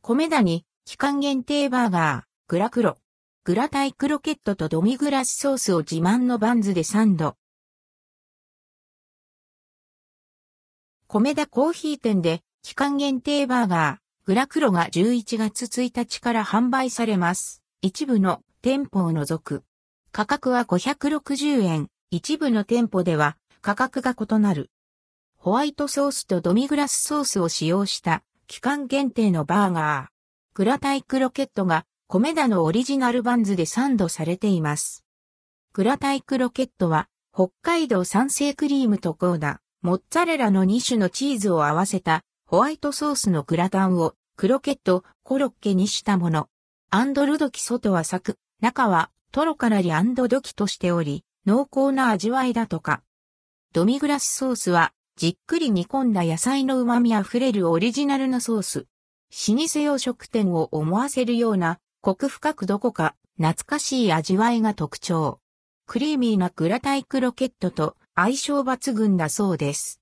米田に期間限定バーガー、グラクロ。グラタイクロケットとドミグラスソースを自慢のバンズでサンド。米田コーヒー店で期間限定バーガー、グラクロが11月1日から販売されます。一部の店舗を除く。価格は560円。一部の店舗では価格が異なる。ホワイトソースとドミグラスソースを使用した期間限定のバーガー。グラタイクロケットが米田のオリジナルバンズでサンドされています。グラタイクロケットは北海道産生クリームとゴーダ、モッツァレラの2種のチーズを合わせたホワイトソースのグラタンをクロケット、コロッケにしたもの。ルドキ外はサク、中はトロカラリ&ドキとしており、濃厚な味わいだとか。ドミグラスソースはじっくり煮込んだ野菜の旨味あふれるオリジナルのソース。老舗洋食店を思わせるようなコク深くどこか懐かしい味わいが特徴。クリーミーなグラタイクロケットと相性抜群だそうです。